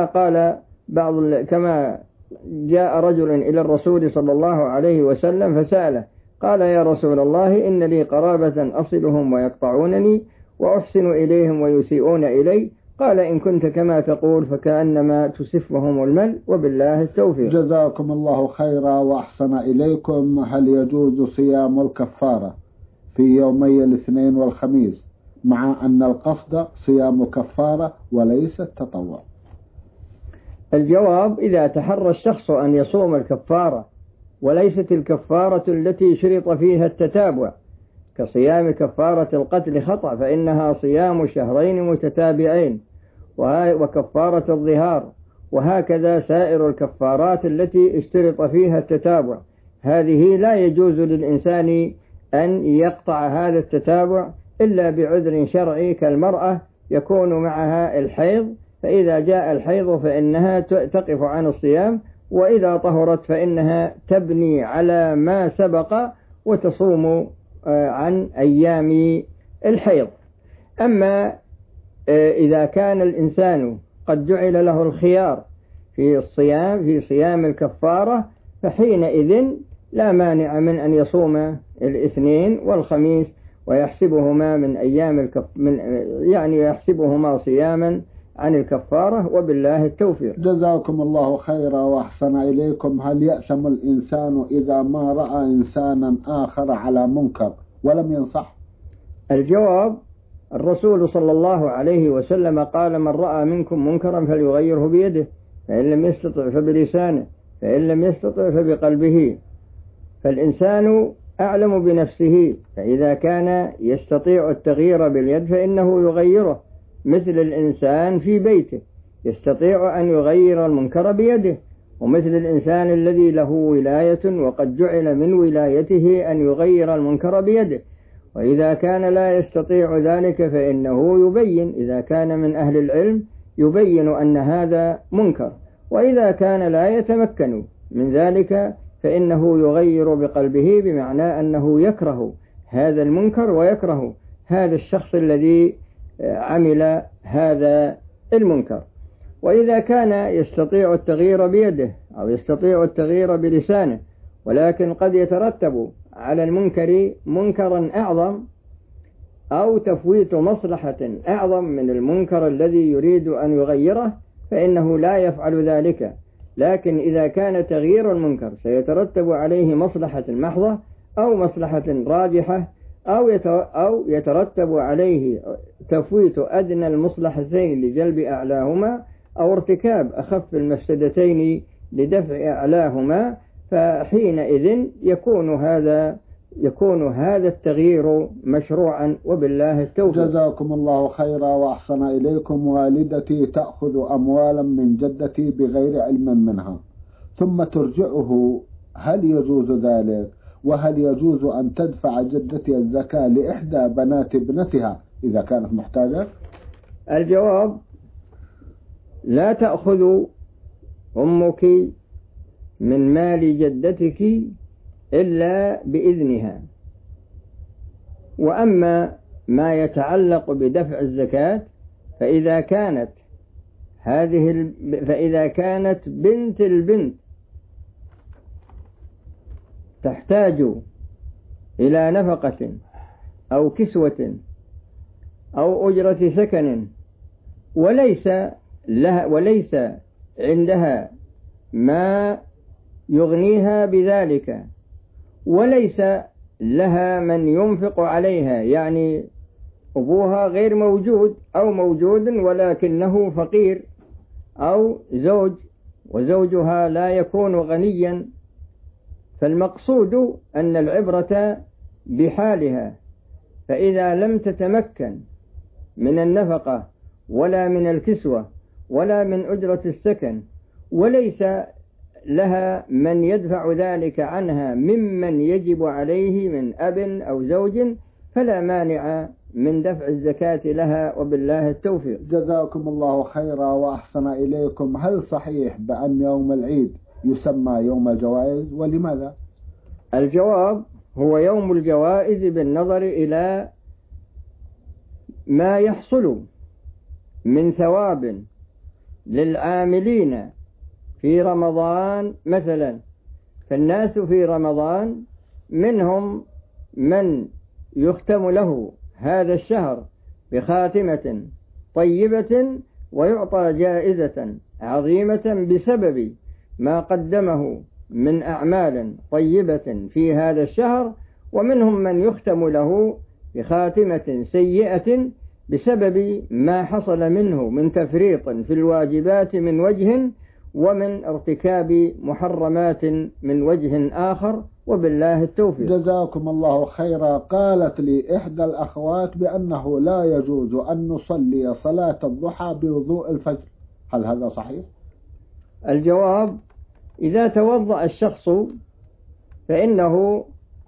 كما جاء رجل إلى الرسول صلى الله عليه وسلم فسأله قال: يا رسول الله، إن لي قرابة أصلهم ويقطعونني وأحسن إليهم ويسيئون إلي. قال: إن كنت كما تقول فكأنما تسفهم المل، وبالله التوفيق. جزاكم الله خيرا وأحسن إليكم. هل يجوز صيام الكفارة في يومي الاثنين والخميس، مع أن القصد صيام كفارة وليس التطوع؟ الجواب: إذا تحرى الشخص أن يصوم الكفارة وليست الكفارة التي شرط فيها التتابع كصيام كفارة القتل خطأ، فإنها صيام شهرين متتابعين، وكفارة الظهار، وهكذا سائر الكفارات التي اشترط فيها التتابع. هذه لا يجوز للإنسان أن يقطع هذا التتابع إلا بعذر شرعي، كالمرأة يكون معها الحيض، فإذا جاء الحيض فإنها تقف عن الصيام، وإذا طهرت فإنها تبني على ما سبق وتصوم عن أيام الحيض. أما إذا كان الإنسان قد جعل له الخيار في صيام الكفارة، فحينئذ لا مانع من أن يصوم الاثنين والخميس ويحسبهما من أيام يعني يحسبهما صياما عن الكفارة، وبالله التوفيق. جزاكم الله خيرا وأحسن إليكم. هل يأثم الإنسان إذا ما رأى إنسانا آخر على منكر ولم ينصح؟ الجواب: الرسول صلى الله عليه وسلم قال: من رأى منكم منكرا فليغيره بيده، فإن لم يستطع فبلسانه، فإن لم يستطع فبقلبه. فالإنسان أعلم بنفسه، فإذا كان يستطيع التغيير باليد فإنه يغيره، مثل الإنسان في بيته يستطيع أن يغير المنكر بيده، ومثل الإنسان الذي له ولاية وقد جعل من ولايته أن يغير المنكر بيده، وإذا كان لا يستطيع ذلك فإنه يبين، إذا كان من أهل العلم يبين أن هذا منكر، وإذا كان لا يتمكن من ذلك فإنه يغير بقلبه، بمعنى أنه يكره هذا المنكر ويكره هذا الشخص الذي عمل هذا المنكر. وإذا كان يستطيع التغيير بيده أو يستطيع التغيير بلسانه، ولكن قد يترتب على المنكر منكرا أعظم أو تفويت مصلحة أعظم من المنكر الذي يريد أن يغيره، فإنه لا يفعل ذلك. لكن إذا كان تغيير المنكر سيترتب عليه مصلحة محضة أو مصلحة راجحة أو يترتب عليه تفويت أدنى المصلحتين لجلب أعلاهما أو ارتكاب أخف المفسدتين لدفع أعلاهما، فحينئذ يكون هذا التغيير مشروعا، وبالله التوفيق. جزاكم الله خيرا وأحسن إليكم. والدتي تأخذ أموالا من جدتي بغير علم منها ثم ترجعه، هل يجوز ذلك؟ وهل يجوز أن تدفع جدتي الزكاة لإحدى بنات ابنتها إذا كانت محتاجة؟ الجواب: لا تأخذ أمك من مال جدتك إلا بإذنها. وأما ما يتعلق بدفع الزكاة فإذا كانت بنت البنت تحتاج إلى نفقة أو كسوة أو أجرة سكن وليس عندها ما يغنيها بذلك، وليس لها من ينفق عليها، يعني أبوها غير موجود أو موجود ولكنه فقير، أو زوج وزوجها لا يكون غنيا، فالمقصود أن العبرة بحالها. فإذا لم تتمكن من النفقة ولا من الكسوة ولا من أجرة السكن، وليس لها من يدفع ذلك عنها ممن يجب عليه من أب أو زوج، فلا مانع من دفع الزكاة لها، وبالله التوفيق. جزاكم الله خيرا وأحسن إليكم. هل صحيح بأن يوم العيد يسمى يوم الجوائز، ولماذا؟ الجواب: هو يوم الجوائز بالنظر إلى ما يحصل من ثواب للعاملين في رمضان مثلا. فالناس في رمضان منهم من يختم له هذا الشهر بخاتمة طيبة ويعطى جائزة عظيمة بسبب ما قدمه من أعمال طيبة في هذا الشهر، ومنهم من يختم له بخاتمة سيئة بسبب ما حصل منه من تفريط في الواجبات من وجه، ومن ارتكاب محرمات من وجه آخر، وبالله التوفيق. جزاكم الله خيرا. قالت لي إحدى الأخوات بأنه لا يجوز أن نصلي صلاة الضحى بوضوء الفجر، هل هذا صحيح؟ الجواب: إذا توضأ الشخص فإنه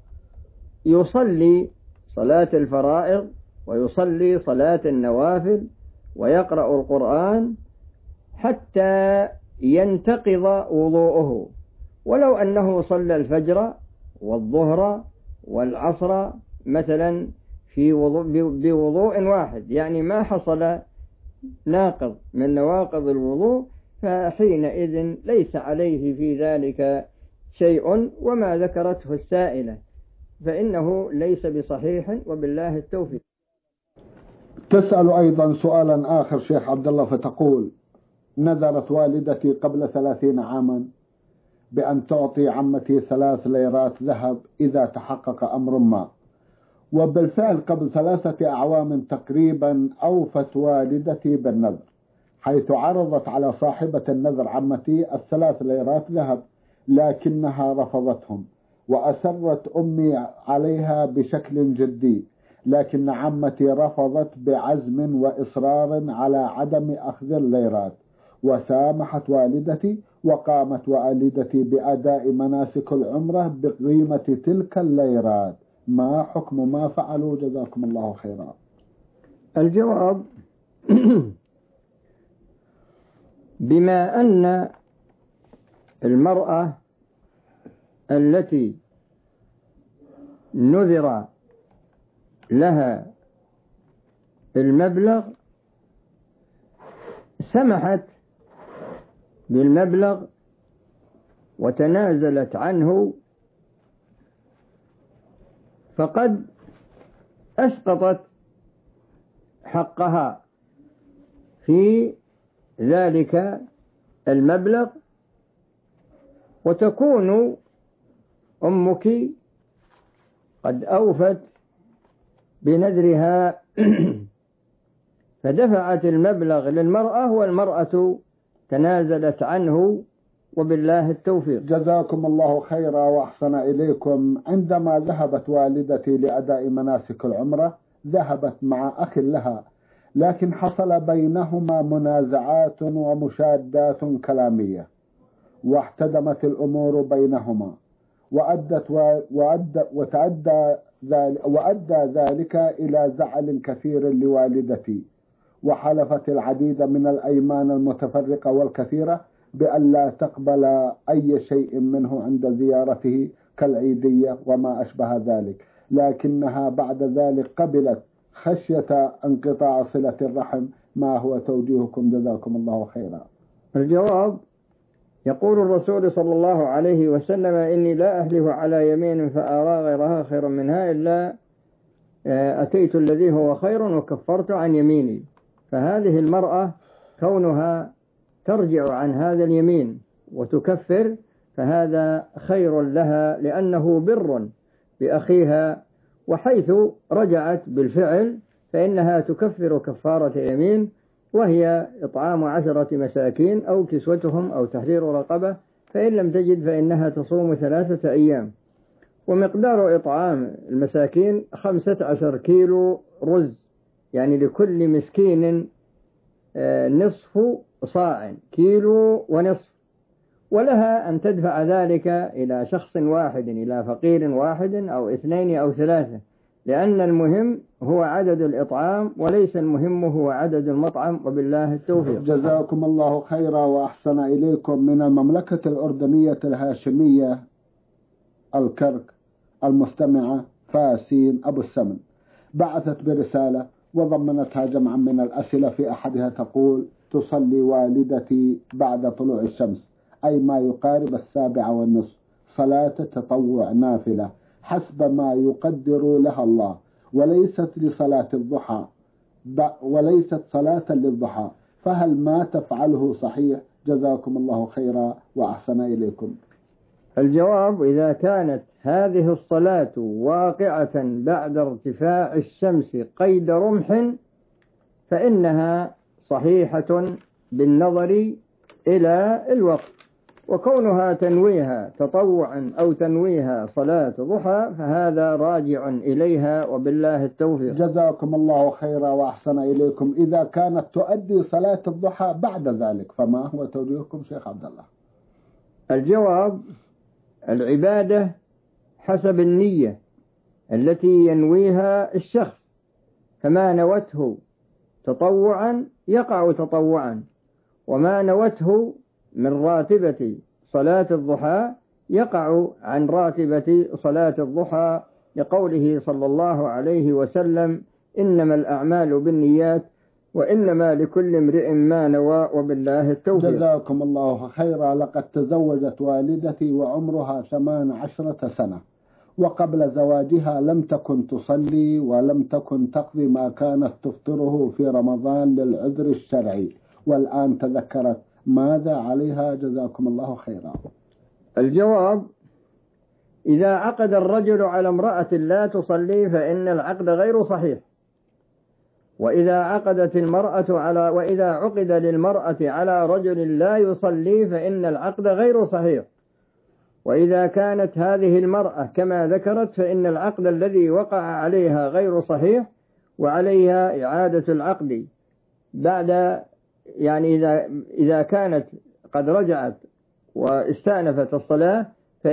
يصلي صلاة الفرائض ويصلي صلاة النوافل ويقرأ القرآن حتى ينتقض وضوءه، ولو أنه صلى الفجر والظهر والعصر مثلا بوضوء واحد، يعني ما حصل ناقض من نواقض الوضوء، فحينئذ ليس عليه في ذلك شيء. وما ذكرته السائلة فإنه ليس بصحيح، وبالله التوفيق. تسأل أيضا سؤالا آخر شيخ عبد الله، فتقول: نذرت والدتي قبل 30 عاما بأن تعطي عمتي 3 ليرات ذهب إذا تحقق أمر ما، وبالفعل قبل 3 أعوام تقريبا أوفت والدتي بالنذر، حيث عرضت على صاحبة النذر عمتي 3 ليرات ذهب، لكنها رفضتهم، وأسرت أمي عليها بشكل جدي، لكن عمتي رفضت بعزم وإصرار على عدم أخذ الليرات، وسامحت والدتي، وقامت والدتي بأداء مناسك العمرة بقيمة تلك الليرات. ما حكم ما فعلوا؟ جزاكم الله خيرا. الجواب: بما أن المرأة التي نذر لها المبلغ سمحت بالمبلغ وتنازلت عنه، فقد أسقطت حقها في ذلك المبلغ، وتكون أمك قد أوفت بنذرها فدفعت المبلغ للمرأة والمرأة تنازلت عنه، وبالله التوفيق. جزاكم الله خيرا وأحسن إليكم. عندما ذهبت والدتي لأداء مناسك العمرة ذهبت مع أخ لها، لكن حصل بينهما منازعات ومشادات كلامية، واحتدمت الأمور بينهما، وأدى ذلك إلى زعل كثير لوالدتي، وحلفت العديد من الأيمان المتفرقة والكثيرة بأن لا تقبل أي شيء منه عند زيارته كالعيدية وما أشبه ذلك، لكنها بعد ذلك قبلت خشية انقطاع صلة الرحم. ما هو توجيهكم؟ جزاكم الله خيرا. الجواب: يقول الرسول صلى الله عليه وسلم: إني لا أحلف على يمين فأرى غيرها خيرا منها إلا أتيت الذي هو خير وكفرت عن يميني. فهذه المرأة كونها ترجع عن هذا اليمين وتكفر فهذا خير لها، لأنه بر بأخيها، وحيث رجعت بالفعل فإنها تكفر كفارة يمين، وهي إطعام 10 مساكين أو كسوتهم أو تحرير رقبة، فإن لم تجد فإنها تصوم 3 أيام. ومقدار إطعام المساكين 15 كيلو رز، يعني لكل مسكين نصف صاع، كيلو ونصف، ولها أن تدفع ذلك إلى شخص واحد، إلى فقير واحد أو 2 أو 3، لأن المهم هو عدد الإطعام وليس المهم هو عدد المطعم، وبالله التوفيق. جزاكم الله خيرا وأحسن إليكم. من المملكة الأردنية الهاشمية الكرك المستمعة فاسين أبو السمن بعثت برسالة وضمنتها جمعا من الأسئلة. في أحدها تقول: تصلي والدتي بعد طلوع الشمس، أي ما يقارب 7:30، صلاة تطوع نافلة حسب ما يقدر لها الله، وليست لصلاة الضحى، وليست صلاة للضحى، فهل ما تفعله صحيح؟ جزاكم الله خيرا وأحسن إليكم. الجواب: إذا كانت هذه الصلاة واقعة بعد ارتفاع الشمس قيد رمح فإنها صحيحة بالنظر إلى الوقت، وكونها تنويها تطوعا أو تنويها صلاة ضحى فهذا راجع إليها، وبالله التوفيق. جزاكم الله خيرا وأحسن إليكم. إذا كانت تؤدي صلاة الضحى بعد ذلك فما هو توجيهكم شيخ عبد الله؟ الجواب: العبادة حسب النية التي ينويها الشخص، فما نوته تطوعا يقع تطوعا، وما نوته من راتبة صلاة الضحى يقع عن راتبة صلاة الضحى، لقوله صلى الله عليه وسلم: إنما الأعمال بالنيات وإنما لكل امرئ ما نوى، وبالله التوفيق. جزاكم الله خيرا. لقد تزوجت والدتي وعمرها 18 سنة، وقبل زواجها لم تكن تصلي ولم تكن تقضي ما كانت تفطره في رمضان للعذر الشرعي، والآن تذكرت، ماذا عليها؟ جزاكم الله خيرا. الجواب: إذا عقد الرجل على امرأة لا تصلي فإن العقد غير صحيح، وإذا عقد للمرأة على رجل لا يصلي فإن العقد غير صحيح، وإذا كانت هذه المرأة كما ذكرت فإن العقد الذي وقع عليها غير صحيح، وعليها إعادة العقد بعد يعني إذا كانت قد رجعت واستأنفت الصلاة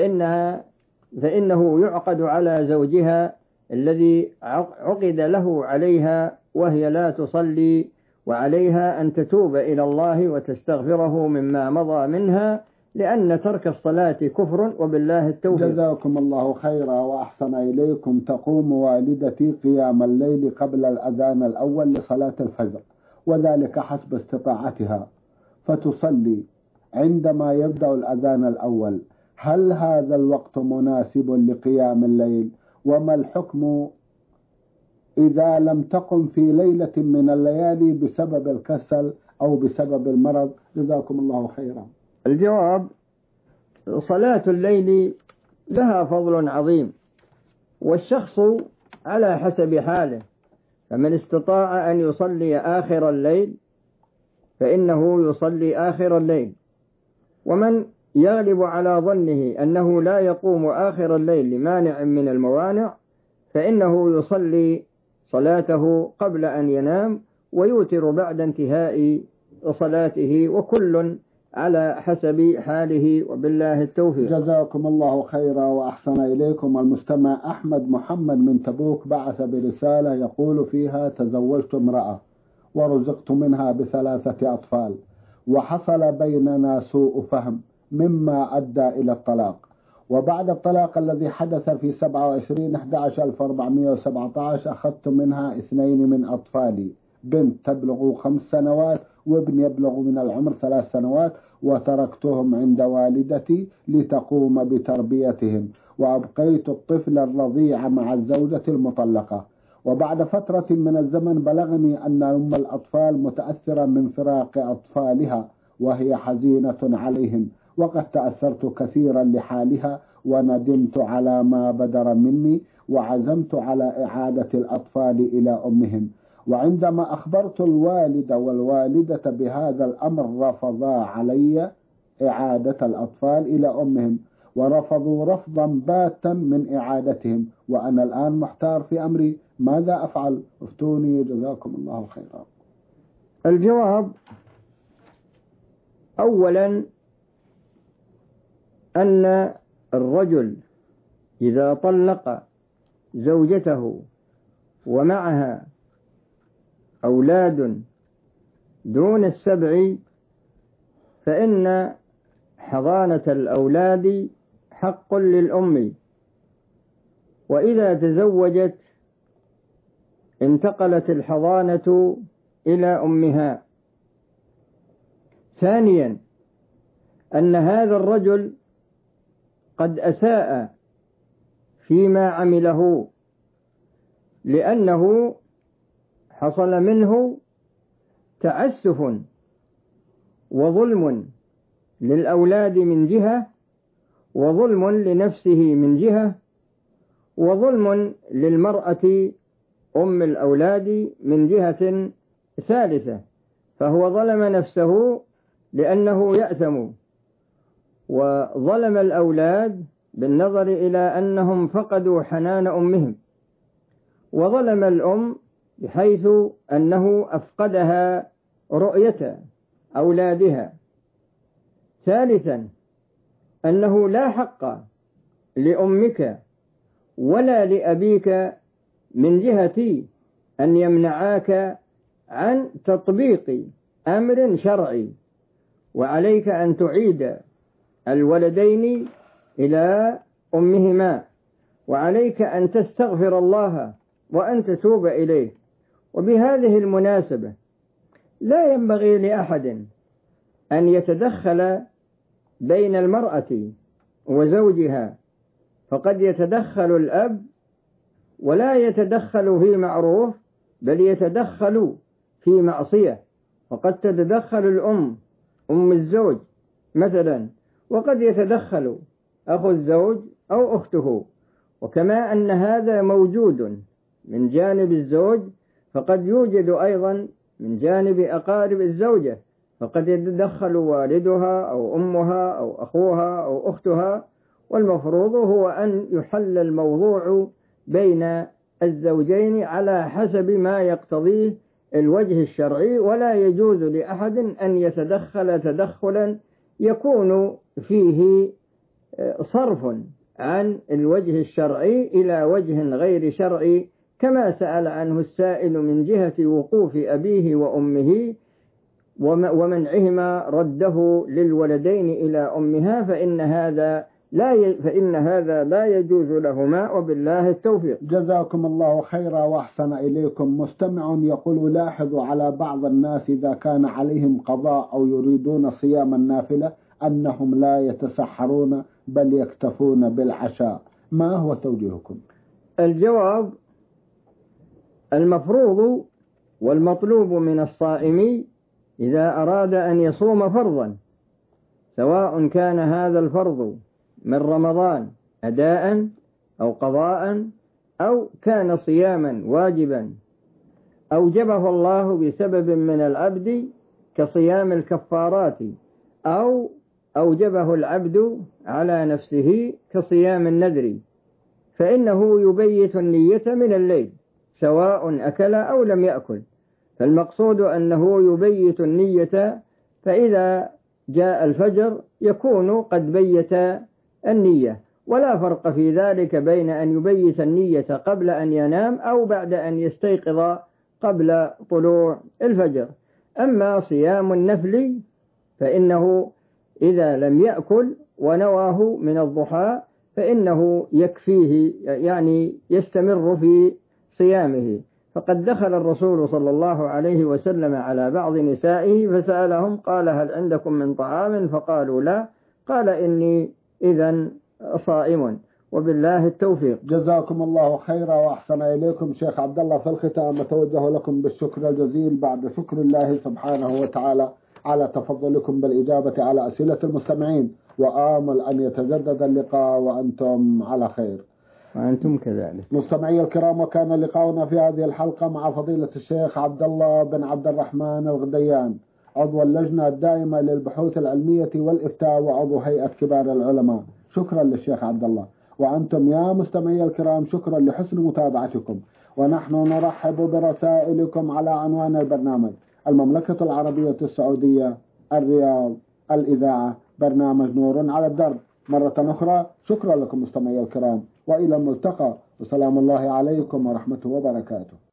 فإنه يعقد على زوجها الذي عقد له عليها وهي لا تصلي، وعليها أن تتوب إلى الله وتستغفره مما مضى منها، لأن ترك الصلاة كفر، وبالله التوفيق. جزاكم الله خيرا وأحسن إليكم. تقوم والدتي قيام الليل قبل الأذان الأول لصلاة الفجر، وذلك حسب استطاعتها، فتصلي عندما يبدأ الأذان الأول. هل هذا الوقت مناسب لقيام الليل؟ وما الحكم إذا لم تقم في ليلة من الليالي بسبب الكسل أو بسبب المرض؟ جزاكم الله خيرا. الجواب: صلاة الليل لها فضل عظيم، والشخص على حسب حاله، فمن استطاع أن يصلي آخر الليل فإنه يصلي آخر الليل، ومن يغلب على ظنه أنه لا يقوم آخر الليل لمانع من الموانع فإنه يصلي صلاته قبل أن ينام ويوتر بعد انتهاء صلاته، وكل على حسب حاله، وبالله التوفيق. جزاكم الله خيرا وأحسن إليكم. المستمع أحمد محمد من تبوك بعث برسالة يقول فيها: تزوجت امرأة ورزقت منها ب3 أطفال، وحصل بيننا سوء فهم مما أدى إلى الطلاق، وبعد الطلاق الذي حدث في 27/11/1417 أخذت منها 2 من أطفالي، بنت تبلغ 5 سنوات وابن يبلغ من العمر 3 سنوات، وتركتهم عند والدتي لتقوم بتربيتهم، وأبقيت الطفل الرضيع مع الزوجة المطلقة. وبعد فترة من الزمن بلغني أن أم الأطفال متأثرة من فراق أطفالها وهي حزينة عليهم، وقد تأثرت كثيرا لحالها وندمت على ما بدر مني، وعزمت على إعادة الأطفال إلى أمهم. وعندما أخبرت الوالد والوالدة بهذا الأمر رفضا علي إعادة الأطفال إلى أمهم، ورفضوا رفضا باتا من إعادتهم، وأنا الآن محتار في أمري، ماذا أفعل؟ افتوني جزاكم الله خيرا. الجواب: أولا أن الرجل إذا طلق زوجته ومعها أولاد دون 7 فإن حضانة الأولاد حق للأم، وإذا تزوجت انتقلت الحضانة إلى أمها. ثانيا أن هذا الرجل قد أساء فيما عمله، لأنه حصل منه تعسف وظلم للأولاد من جهة، وظلم لنفسه من جهة، وظلم للمرأة أم الأولاد من جهة ثالثة، فهو ظلم نفسه لأنه يأثم، وظلم الأولاد بالنظر إلى أنهم فقدوا حنان أمهم، وظلم الأم بحيث أنه أفقدها رؤية أولادها. ثالثا أنه لا حق لأمك ولا لأبيك من جهة أن يمنعاك عن تطبيق أمر شرعي، وعليك أن تعيد الولدين إلى أمهما، وعليك أن تستغفر الله وأن تتوب إليه. وبهذه المناسبة لا ينبغي لأحد أن يتدخل بين المرأة وزوجها، فقد يتدخل الأب ولا يتدخل في معروف، بل يتدخل في معصية، وقد تتدخل الأم أم الزوج مثلا، وقد يتدخل أخو الزوج أو أخته. وكما أن هذا موجود من جانب الزوج، فقد يوجد أيضا من جانب أقارب الزوجة، فقد يتدخل والدها أو أمها أو أخوها أو أختها. والمفروض هو أن يحل الموضوع بين الزوجين على حسب ما يقتضيه الوجه الشرعي، ولا يجوز لأحد أن يتدخل تدخلا يكون فيه صرف عن الوجه الشرعي إلى وجه غير شرعي، كما سأل عنه السائل من جهة وقوف أبيه وأمه ومنعهما رده للولدين إلى أمها، فإن هذا لا يجوز لهما، وبالله التوفيق. جزاكم الله خيرا وأحسن إليكم. مستمع يقول: لاحظوا على بعض الناس إذا كان عليهم قضاء أو يريدون صيام النافلة أنهم لا يتسحرون بل يكتفون بالعشاء، ما هو توجيهكم؟ الجواب: المفروض والمطلوب من الصائم إذا أراد أن يصوم فرضا، سواء كان هذا الفرض من رمضان أداء أو قضاء، أو كان صياما واجبا أوجبه الله بسبب من العبد كصيام الكفارات، أو أوجبه العبد على نفسه كصيام النذر، فإنه يبيت النية من الليل سواء أكل أو لم يأكل. فالمقصود أنه يبيت النية، فإذا جاء الفجر يكون قد بيت النية، ولا فرق في ذلك بين أن يبيت النية قبل أن ينام أو بعد أن يستيقظ قبل طلوع الفجر. أما صيام النفل فإنه إذا لم يأكل ونواه من الضحى فإنه يكفيه، يعني يستمر في صيامه. فقد دخل الرسول صلى الله عليه وسلم على بعض نسائه فسألهم قال: هل عندكم من طعام؟ فقالوا لا، قال: إني إذن صائم، وبالله التوفيق. جزاكم الله خيرا وأحسن إليكم. شيخ عبد الله، في الختام أتوجه لكم بالشكر الجزيل بعد شكر الله سبحانه وتعالى على تفضلكم بالإجابة على أسئلة المستمعين، وآمل أن يتجدد اللقاء وأنتم على خير. وأنتم كذلك. مستمعي الكرام، وكان لقاؤنا في هذه الحلقة مع فضيلة الشيخ عبد الله بن عبد الرحمن الغديان، عضو اللجنة الدائمة للبحوث العلمية والإفتاء وعضو هيئة كبار العلماء. شكرا للشيخ عبد الله. وأنتم يا مستمعي الكرام شكرا لحسن متابعتكم، ونحن نرحب برسائلكم على عنوان البرنامج: المملكة العربية السعودية، الرياض، الإذاعة، برنامج نور على الدرب. مرة أخرى شكرا لكم مستمعي الكرام، وإلى الملتقى، وسلام الله عليكم ورحمته وبركاته.